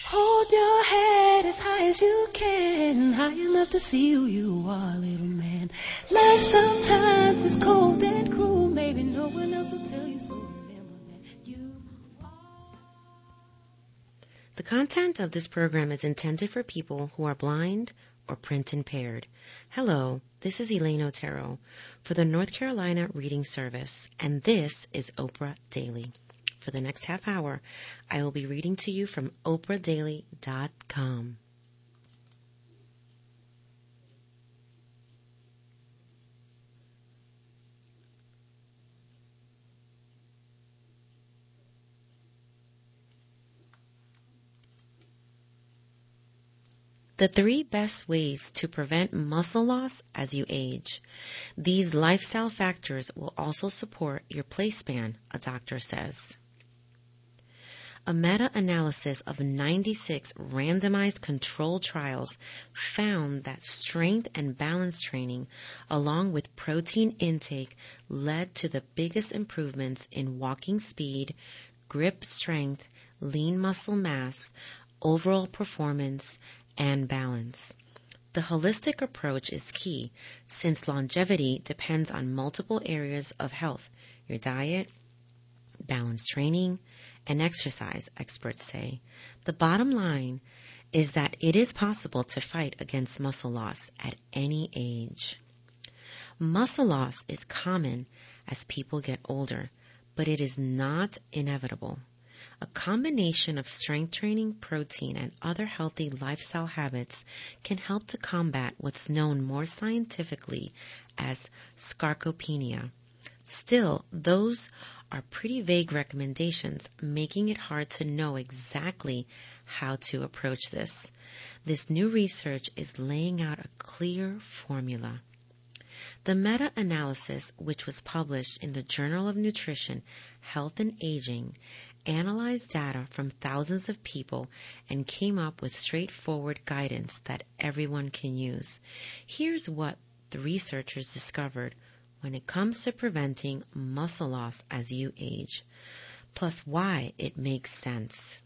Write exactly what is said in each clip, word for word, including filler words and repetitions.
Hold your head as high as you can, high enough to see who you are, little man. Life sometimes is cold and cruel, maybe no one else will tell you, so remember that you are. The content of this program is intended for people who are blind or print impaired. Hello, this is Elaine Otero for the North Carolina Reading Service, and this is Oprah Daily. For the next half hour, I will be reading to you from oprah daily dot com. The three best ways to prevent muscle loss as you age. These lifestyle factors will also support your play span, a doctor says. A meta-analysis of ninety-six randomized controlled trials found that strength and balance training, along with protein intake, led to the biggest improvements in walking speed, grip strength, lean muscle mass, overall performance, and balance. The holistic approach is key since longevity depends on multiple areas of health: your diet, balance training, and exercise, experts say. The bottom line is that it is possible to fight against muscle loss at any age. Muscle loss is common as people get older, but it is not inevitable. A combination of strength training, protein, and other healthy lifestyle habits can help to combat what's known more scientifically as sarcopenia. Still, those are pretty vague recommendations, making it hard to know exactly how to approach this. This new research is laying out a clear formula. The meta-analysis, which was published in the Journal of Nutrition, Health and Aging, analyzed data from thousands of people and came up with straightforward guidance that everyone can use. Here's what the researchers discovered when it comes to preventing muscle loss as you age, plus why it makes sense.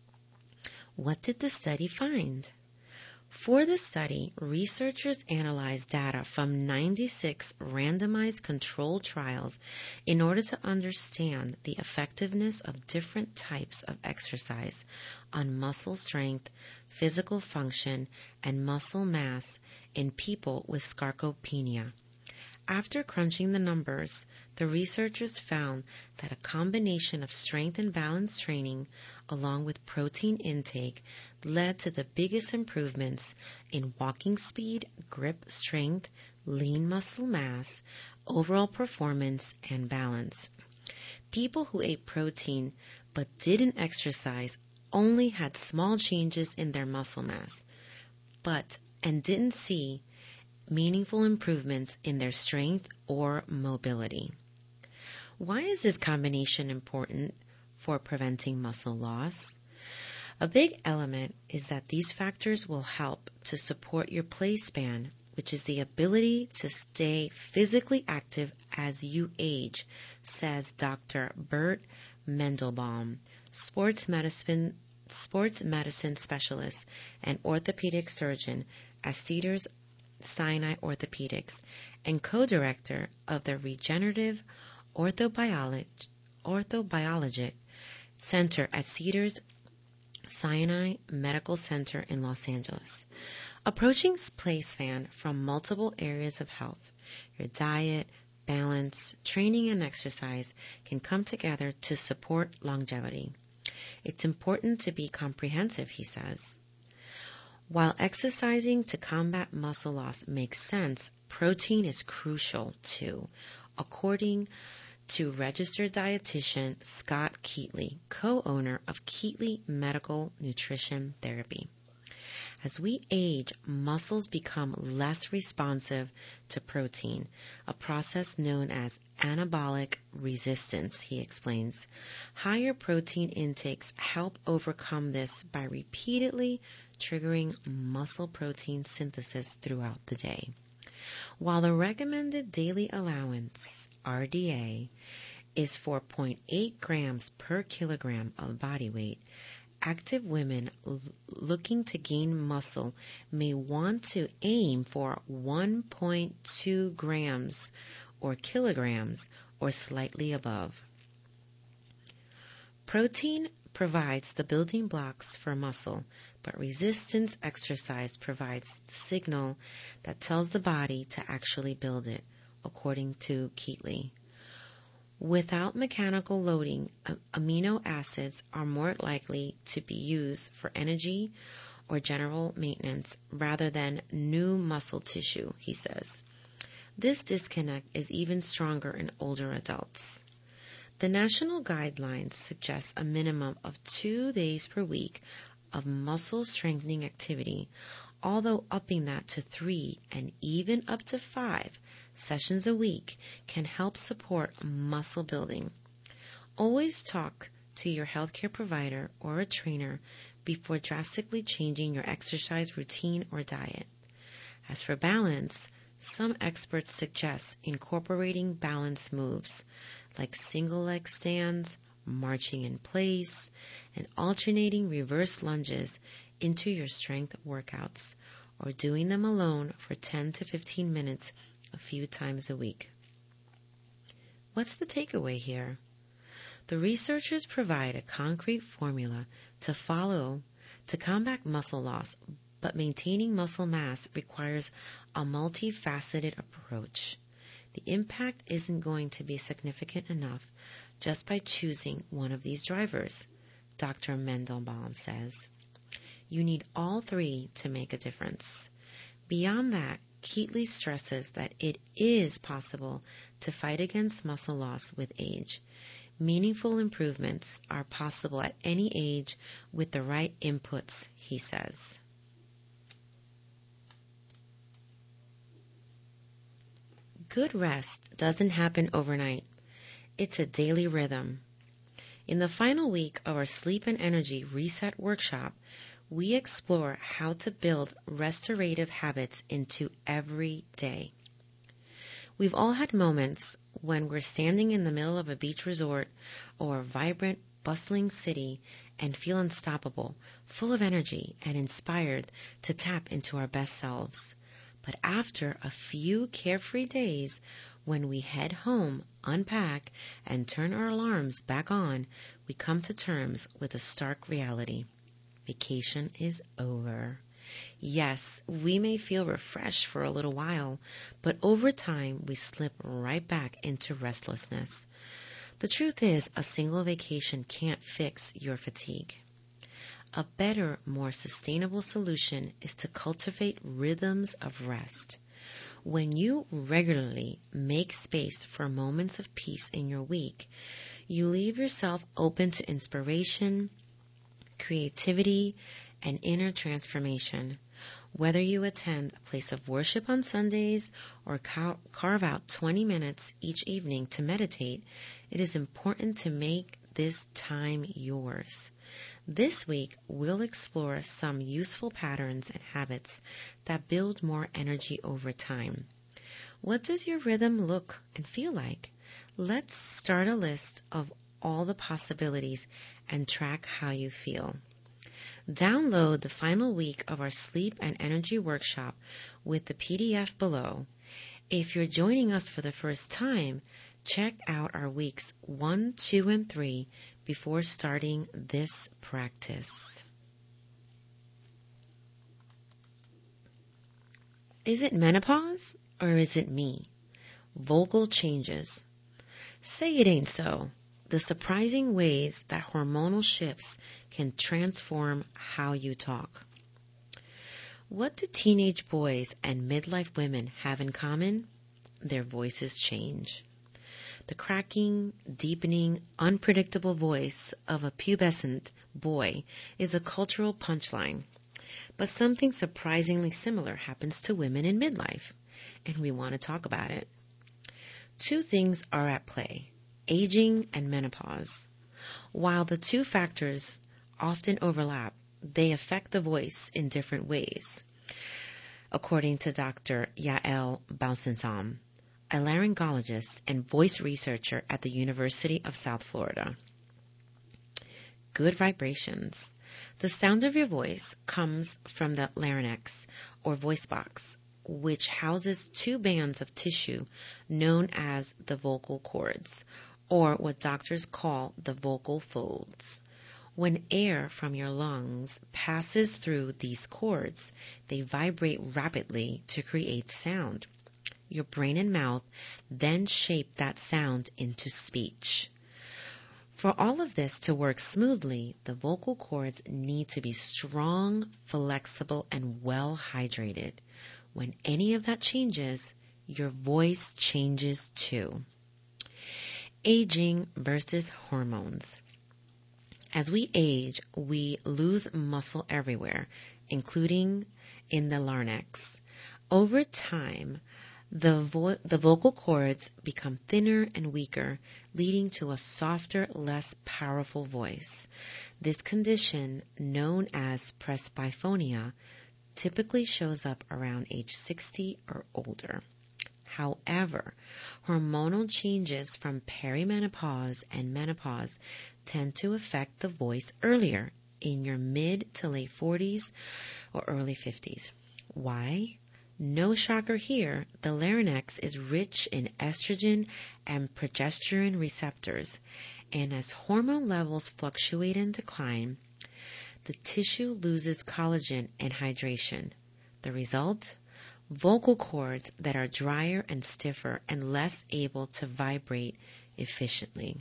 What did the study find? For the study, researchers analyzed data from ninety-six randomized controlled trials in order to understand the effectiveness of different types of exercise on muscle strength, physical function, and muscle mass in people with sarcopenia. After crunching the numbers, the researchers found that a combination of strength and balance training along with protein intake led to the biggest improvements in walking speed, grip strength, lean muscle mass, overall performance, and balance. People who ate protein but didn't exercise only had small changes in their muscle mass, but and didn't see meaningful improvements in their strength or mobility. Why is this combination important for preventing muscle loss? A big element is that these factors will help to support your play span, which is the ability to stay physically active as you age, says Doctor Bert Mendelbaum, sports medicine, sports medicine specialist and orthopedic surgeon at Cedars Sinai Orthopedics and co-director of the Regenerative Orthobiologic, Orthobiologic Center at Cedars Sinai Medical Center in Los Angeles. Approaching play span from multiple areas of health, your diet, balance, training, and exercise can come together to support longevity. It's important to be comprehensive, he says. While exercising to combat muscle loss makes sense, protein is crucial too, according to registered dietitian Scott Keatley, co-owner of Keatley Medical Nutrition Therapy. As we age, muscles become less responsive to protein, a process known as anabolic resistance, he explains. Higher protein intakes help overcome this by repeatedly triggering muscle protein synthesis throughout the day. While the recommended daily allowance, R D A, is four point eight grams per kilogram of body weight, active women l- looking to gain muscle may want to aim for one point two grams or kilograms or slightly above. Protein provides the building blocks for muscle, but resistance exercise provides the signal that tells the body to actually build it, according to Keatley. Without mechanical loading, amino acids are more likely to be used for energy or general maintenance rather than new muscle tissue, he says. This disconnect is even stronger in older adults. The national guidelines suggest a minimum of two days per week of muscle strengthening activity, although upping that to three and even up to five sessions a week can help support muscle building. Always talk to your healthcare provider or a trainer before drastically changing your exercise routine or diet. As for balance, some experts suggest incorporating balance moves like single leg stands, marching in place, and alternating reverse lunges into your strength workouts, or doing them alone for ten to fifteen minutes a few times a week. What's the takeaway here? The researchers provide a concrete formula to follow to combat muscle loss, but maintaining muscle mass requires a multifaceted approach. The impact isn't going to be significant enough just by choosing one of these drivers, Doctor Mendelbaum says. You need all three to make a difference. Beyond that, Keatley stresses that it is possible to fight against muscle loss with age. Meaningful improvements are possible at any age with the right inputs, he says. Good rest doesn't happen overnight. It's a daily rhythm. In the final week of our Sleep and Energy Reset workshop, we explore how to build restorative habits into every day. We've all had moments when we're standing in the middle of a beach resort or a vibrant, bustling city and feel unstoppable, full of energy and inspired to tap into our best selves. But after a few carefree days, when we head home, unpack, and turn our alarms back on, we come to terms with a stark reality. Vacation is over. Yes, we may feel refreshed for a little while, but over time we slip right back into restlessness. The truth is, a single vacation can't fix your fatigue. A better, more sustainable solution is to cultivate rhythms of rest. When you regularly make space for moments of peace in your week, you leave yourself open to inspiration, creativity, and inner transformation. Whether you attend a place of worship on Sundays or car- carve out twenty minutes each evening to meditate, it is important to make this time yours. This week, we'll explore some useful patterns and habits that build more energy over time. What does your rhythm look and feel like? Let's start a list of all the possibilities and track how you feel. Download the final week of our Sleep and Energy workshop with the P D F below. If you're joining us for the first time, check out our weeks one, two, and three before starting this practice. Is it menopause or is it me? Vocal changes. Say it ain't so. The surprising ways that hormonal shifts can transform how you talk. What do teenage boys and midlife women have in common? Their voices change. The cracking, deepening, unpredictable voice of a pubescent boy is a cultural punchline. But something surprisingly similar happens to women in midlife, and we want to talk about it. Two things are at play: aging and menopause. While the two factors often overlap, they affect the voice in different ways, according to Doctor Yael Balsensam, a laryngologist and voice researcher at the University of South Florida. good vibrations. The sound of your voice comes from the larynx, or voice box, which houses two bands of tissue known as the vocal cords, or what doctors call the vocal folds. When air from your lungs passes through these cords, they vibrate rapidly to create sound. Your brain and mouth then shape that sound into speech. For all of this to work smoothly, the vocal cords need to be strong, flexible, and well hydrated. When any of that changes, your voice changes too. Aging versus hormones. As we age, we lose muscle everywhere, including in the larynx. Over time, the, vo- the vocal cords become thinner and weaker, leading to a softer, less powerful voice. This condition, known as presbyphonia, typically shows up around age sixty or older. However, hormonal changes from perimenopause and menopause tend to affect the voice earlier, in your mid to late forties or early fifties. Why? No shocker here, the larynx is rich in estrogen and progesterone receptors, and as hormone levels fluctuate and decline, the tissue loses collagen and hydration. The result? Vocal cords that are drier and stiffer and less able to vibrate efficiently.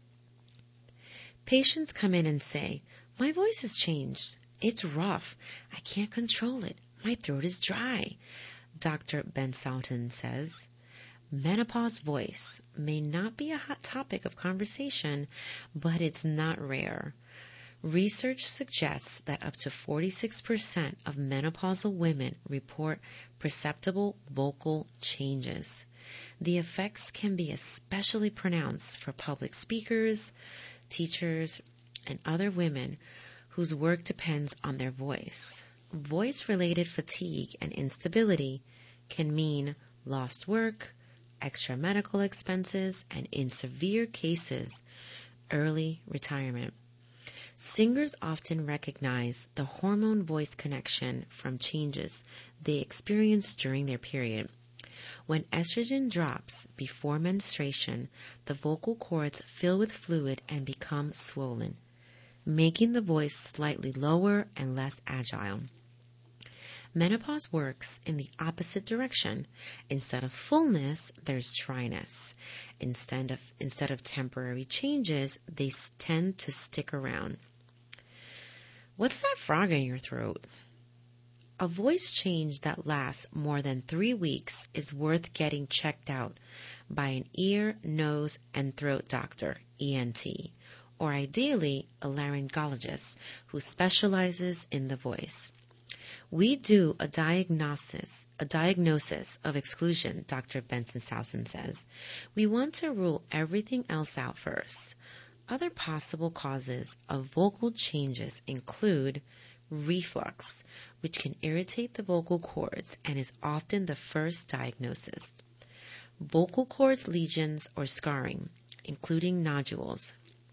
Patients come in and say, "My voice has changed. It's rough. I can't control it. My throat is dry." Doctor Bensalton says, menopause voice may not be a hot topic of conversation, but it's not rare. Research suggests that up to forty-six percent of menopausal women report perceptible vocal changes. The effects can be especially pronounced for public speakers, teachers, and other women whose work depends on their voice. Voice-related fatigue and instability can mean lost work, extra medical expenses, and in severe cases, early retirement. Singers often recognize the hormone-voice connection from changes they experience during their period. When estrogen drops before menstruation, the vocal cords fill with fluid and become swollen, making the voice slightly lower and less agile. Menopause works in the opposite direction. Instead of fullness, there's dryness. Instead of, instead of temporary changes, they tend to stick around. What's that frog in your throat? A voice change that lasts more than three weeks is worth getting checked out by an ear, nose, and throat doctor, E N T, or ideally a laryngologist who specializes in the voice. We do a diagnosis, a diagnosis of exclusion, Doctor Bensalton says. We want to rule everything else out first. Other possible causes of vocal changes include reflux, which can irritate the vocal cords and is often the first diagnosis. Vocal cords lesions or scarring, including nodules.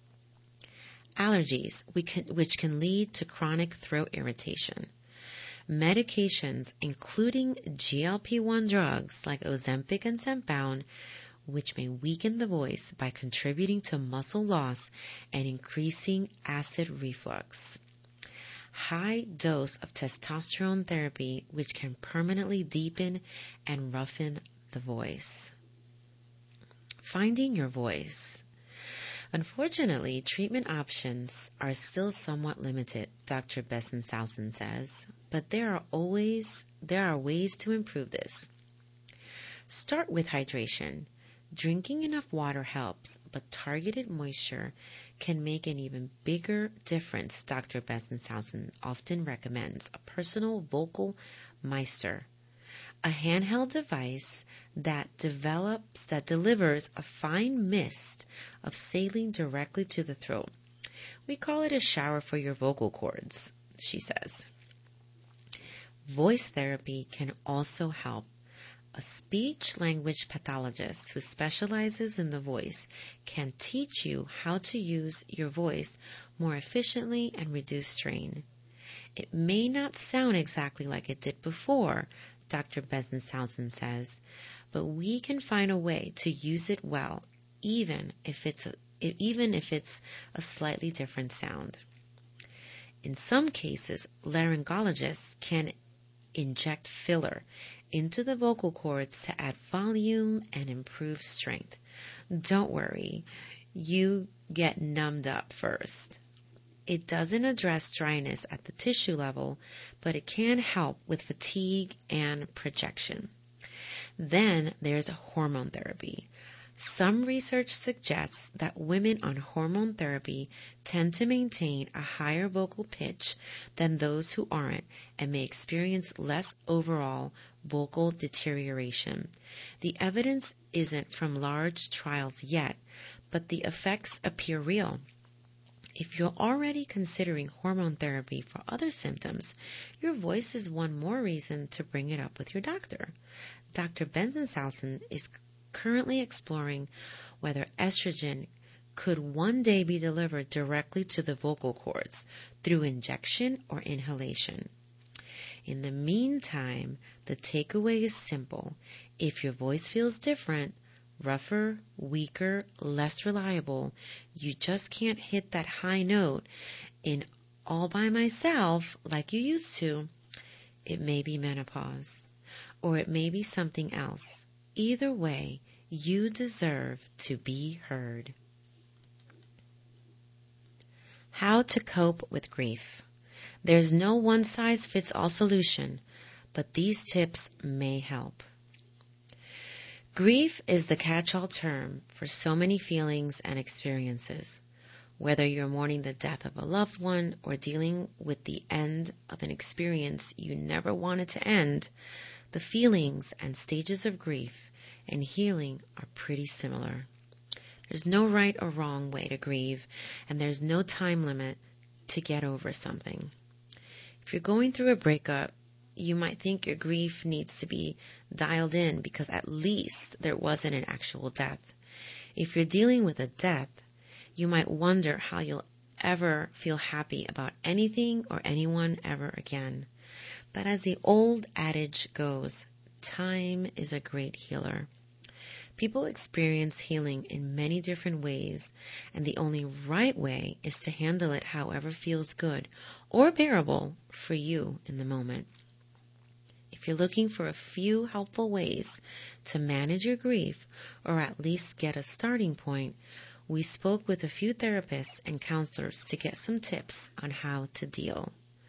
Allergies, which can lead to chronic throat irritation. Medications, including G L P one drugs like Ozempic and Zepbound, which may weaken the voice by contributing to muscle loss and increasing acid reflux. High dose of testosterone therapy, which can permanently deepen and roughen the voice. Finding your voice. Unfortunately, treatment options are still somewhat limited, Doctor Bensalton says, but there are always there are ways to improve this. Start with hydration. Drinking enough water helps, but targeted moisture can make an even bigger difference. Doctor Bensalton often recommends a personal vocal meister, a handheld device that develops that delivers a fine mist of saline directly to the throat. We call it a shower for your vocal cords, she says. Voice therapy can also help. A speech-language pathologist who specializes in the voice can teach you how to use your voice more efficiently and reduce strain. It may not sound exactly like it did before, Doctor Benzenshausen says, but we can find a way to use it well, even if it's a, even if it's a slightly different sound. In some cases, laryngologists can inject filler into the vocal cords to add volume and improve strength. Don't worry, you get numbed up first. It doesn't address dryness at the tissue level, but it can help with fatigue and projection. Then there's hormone therapy. Some research suggests that women on hormone therapy tend to maintain a higher vocal pitch than those who aren't and may experience less overall vocal deterioration. The evidence isn't from large trials yet, but the effects appear real. If you're already considering hormone therapy for other symptoms, your voice is one more reason to bring it up with your doctor. Doctor Benzenshausen is currently exploring whether estrogen could one day be delivered directly to the vocal cords through injection or inhalation. In the meantime, the takeaway is simple. If your voice feels different, rougher, weaker, less reliable, you just can't hit that high note in all by myself like you used to, it may be menopause, or it may be something else. Either way, you deserve to be heard. How to cope with grief. There's no one-size-fits-all solution, but these tips may help. Grief is the catch-all term for so many feelings and experiences. Whether you're mourning the death of a loved one or dealing with the end of an experience you never wanted to end, the feelings and stages of grief and healing are pretty similar. There's no right or wrong way to grieve, and there's no time limit to get over something. If you're going through a breakup, you might think your grief needs to be dialed in because at least there wasn't an actual death. If you're dealing with a death, you might wonder how you'll ever feel happy about anything or anyone ever again. But as the old adage goes, time is a great healer. People experience healing in many different ways, and the only right way is to handle it however feels good or bearable for you in the moment. If you're looking for a few helpful ways to manage your grief, or at least get a starting point, we spoke with a few therapists and counselors to get some tips on how to deal.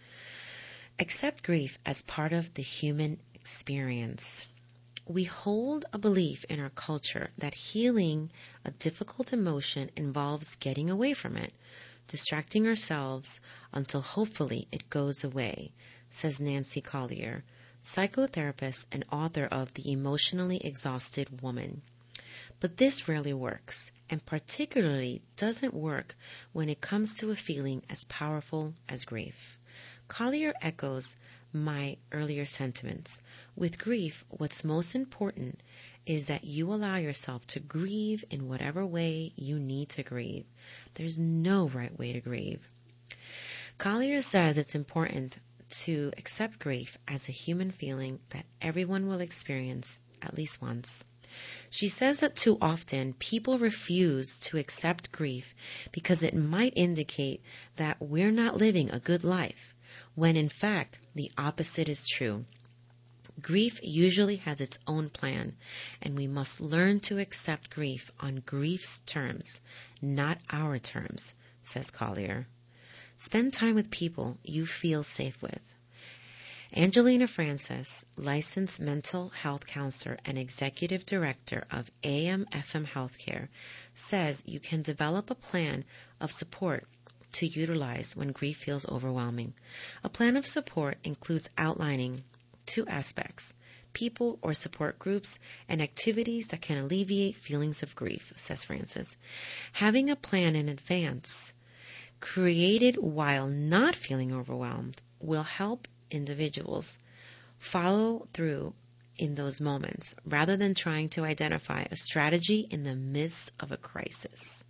Accept grief as part of the human experience. We hold a belief in our culture that healing a difficult emotion involves getting away from it, distracting ourselves until hopefully it goes away, says Nancy Collier, psychotherapist and author of The Emotionally Exhausted Woman. But this rarely works, and particularly doesn't work when it comes to a feeling as powerful as grief. Collier echoes my earlier sentiments. With grief, what's most important is that you allow yourself to grieve in whatever way you need to grieve. There's no right way to grieve. Collier says it's important to accept grief as a human feeling that everyone will experience at least once. She says that too often people refuse to accept grief because it might indicate that we're not living a good life, when in fact the opposite is true. Grief usually has its own plan, and we must learn to accept grief on grief's terms, not our terms, says Collier. Spend time with people you feel safe with. Angelina Francis, licensed mental health counselor and executive director of A M F M Healthcare, says you can develop a plan of support to utilize when grief feels overwhelming. A plan of support includes outlining two aspects: people or support groups, and activities that can alleviate feelings of grief, says Francis. Having a plan in advance, created while not feeling overwhelmed, will help individuals follow through in those moments rather than trying to identify a strategy in the midst of a crisis.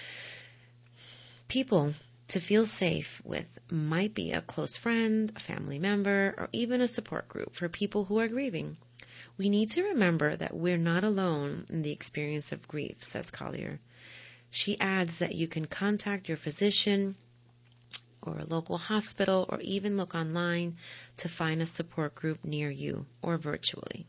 People to feel safe with might be a close friend, a family member, or even a support group for people who are grieving. We need to remember that we're not alone in the experience of grief, says Collier. She adds that you can contact your physician or a local hospital or even look online to find a support group near you or virtually.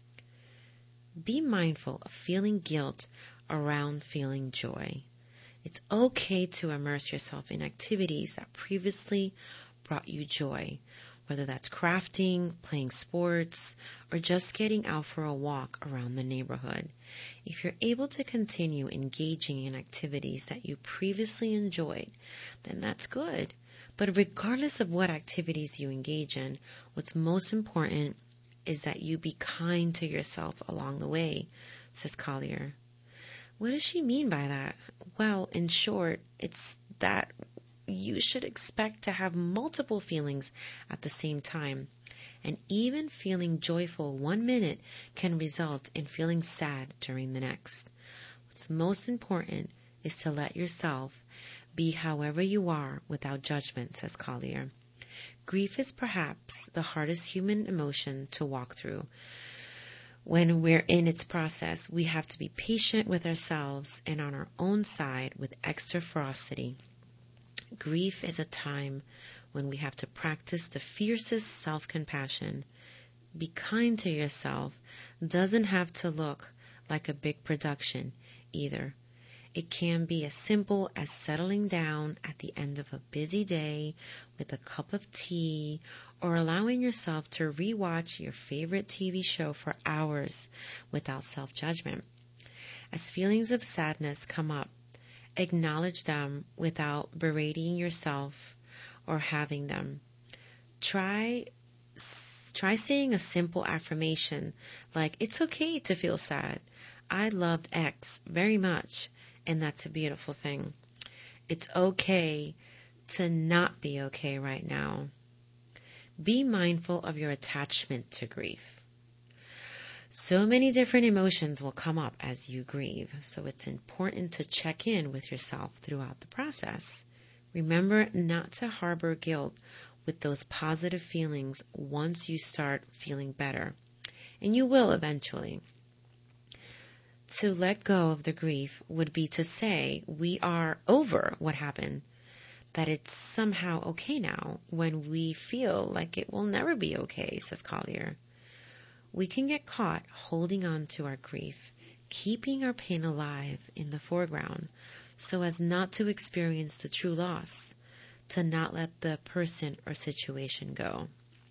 Be mindful of feeling guilt around feeling joy. It's okay to immerse yourself in activities that previously brought you joy, whether that's crafting, playing sports, or just getting out for a walk around the neighborhood. If you're able to continue engaging in activities that you previously enjoyed, then that's good. But regardless of what activities you engage in, what's most important is that you be kind to yourself along the way, says Collier. What does she mean by that? Well, in short, it's that you should expect to have multiple feelings at the same time. And even feeling joyful one minute can result in feeling sad during the next. What's most important is to let yourself be however you are without judgment, says Collier. Grief is perhaps the hardest human emotion to walk through. When we're in its process, we have to be patient with ourselves and on our own side with extra ferocity. Grief is a time when we have to practice the fiercest self-compassion. Be kind to yourself doesn't have to look like a big production either. It can be as simple as settling down at the end of a busy day with a cup of tea or allowing yourself to rewatch your favorite T V show for hours without self-judgment. As feelings of sadness come up, acknowledge them without berating yourself or having them. Try try saying a simple affirmation like, it's okay to feel sad. I loved X very much, and that's a beautiful thing. It's okay to not be okay right now. Be mindful of your attachment to grief. So many different emotions will come up as you grieve, so it's important to check in with yourself throughout the process. Remember not to harbor guilt with those positive feelings once you start feeling better, and you will eventually. To let go of the grief would be to say we are over what happened, that it's somehow okay now when we feel like it will never be okay, says Collier. We can get caught holding on to our grief, keeping our pain alive in the foreground so as not to experience the true loss, to not let the person or situation go.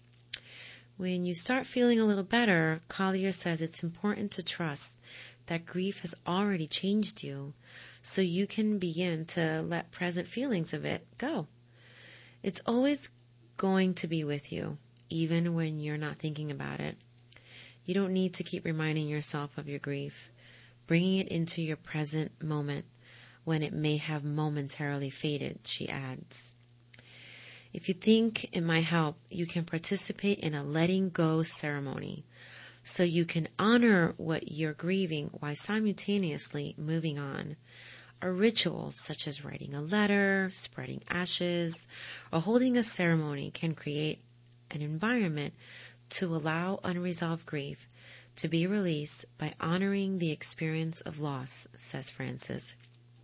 When you start feeling a little better, Collier says it's important to trust that grief has already changed you, so you can begin to let present feelings of it go. It's always going to be with you, even when you're not thinking about it. You don't need to keep reminding yourself of your grief, bringing it into your present moment when it may have momentarily faded, she adds. If you think it might help, you can participate in a letting go ceremony, so you can honor what you're grieving while simultaneously moving on. A ritual such as writing a letter, spreading ashes, or holding a ceremony can create an environment to allow unresolved grief to be released by honoring the experience of loss, says Francis.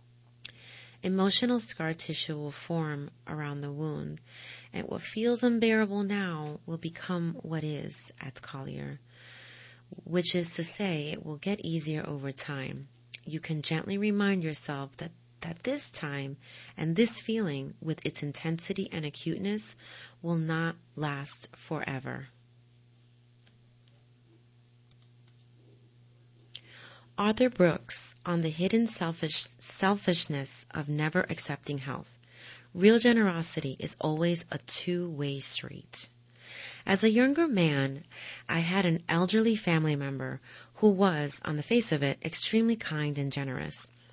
Emotional scar tissue will form around the wound, and what feels unbearable now will become what is, adds Collier, which is to say it will get easier over time. You can gently remind yourself that, that this time and this feeling, with its intensity and acuteness, will not last forever. Arthur Brooks on the hidden selfish, selfishness of never accepting help. Real generosity is always a two-way street. As a younger man, I had an elderly family member who was, on the face of it, extremely kind and generous.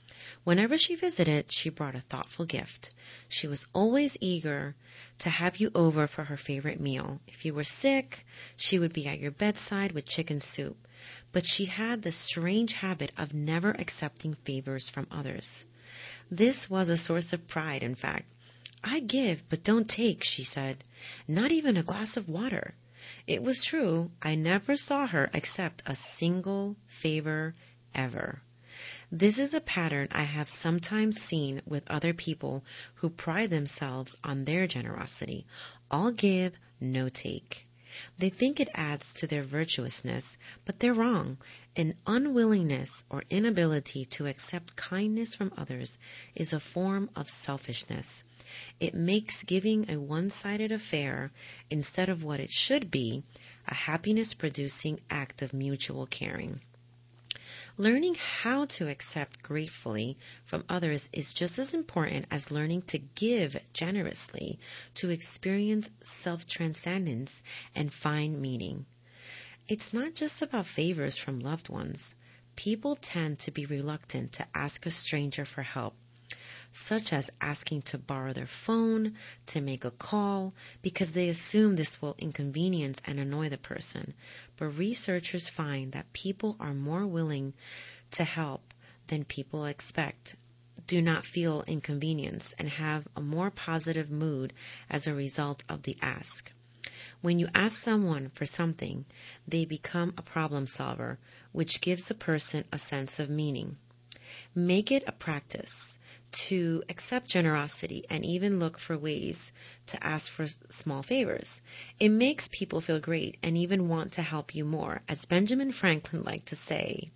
Whenever she visited, she brought a thoughtful gift. She was always eager to have you over for her favorite meal. If you were sick, she would be at your bedside with chicken soup. But she had the strange habit of never accepting favors from others. This was a source of pride, in fact. I give, but don't take, she said. Not even a glass of water. It was true. I never saw her accept a single favor ever. This is a pattern I have sometimes seen with other people who pride themselves on their generosity. All give, no take. They think it adds to their virtuousness, but they're wrong. An unwillingness or inability to accept kindness from others is a form of selfishness. It makes giving a one-sided affair instead of what it should be, a happiness-producing act of mutual caring. Learning how to accept gratefully from others is just as important as learning to give generously to experience self-transcendence and find meaning. It's not just about favors from loved ones. People tend to be reluctant to ask a stranger for help, such as asking to borrow their phone, to make a call, because they assume this will inconvenience and annoy the person. But researchers find that people are more willing to help than people expect, do not feel inconvenienced, and have a more positive mood as a result of the ask. When you ask someone for something, they become a problem solver, which gives a person a sense of meaning. Make it a practice to accept generosity and even look for ways to ask for small favors. It makes people feel great and even want to help you more. As Benjamin Franklin liked to say,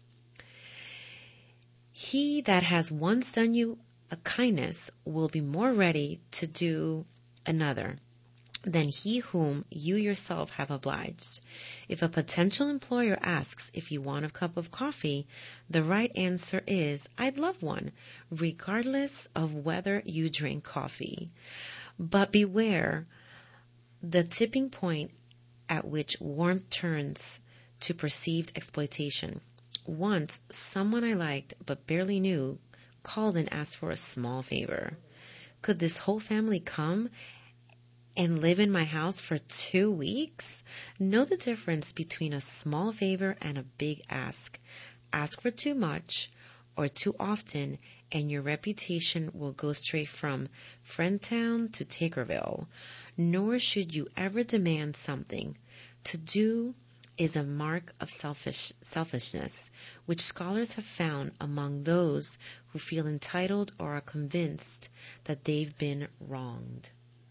he that has once done you a kindness will be more ready to do another than he whom you yourself have obliged. If a potential employer asks if you want a cup of coffee, the right answer is, I'd love one, regardless of whether you drink coffee. But beware the tipping point at which warmth turns to perceived exploitation. Once, someone I liked but barely knew called and asked for a small favor. Could this whole family come and live in my house for two weeks? Know the difference between a small favor and a big ask. Ask for too much or too often, and your reputation will go straight from Friendtown to Takerville. Nor should you ever demand something. To do is a mark of selfish, selfishness, which scholars have found among those who feel entitled or are convinced that they've been wronged.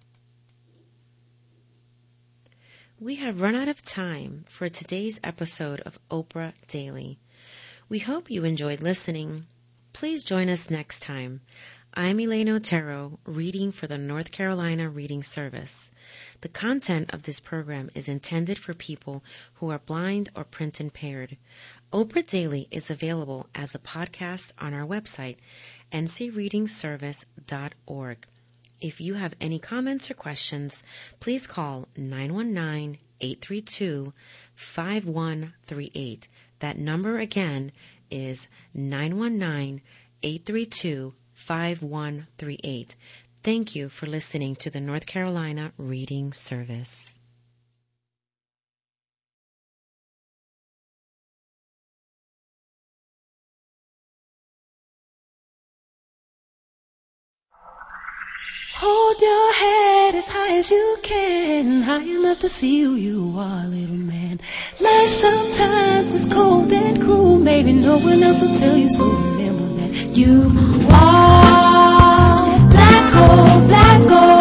We have run out of time for today's episode of Oprah Daily. We hope you enjoyed listening. Please join us next time. I'm Elaine Otero, reading for the North Carolina Reading Service. The content of this program is intended for people who are blind or print impaired. Oprah Daily is available as a podcast on our website, n c reading service dot org. If you have any comments or questions, please call nine one nine, eight three two, five one three eight. That number again is nine one nine, eight three two, five one three eight. Thank you for listening to the North Carolina Reading Service. Hold your head as high as you can, high enough to see who you are, little man. Life sometimes is cold and cruel, maybe no one else will tell you, so remember that you are black gold, black gold.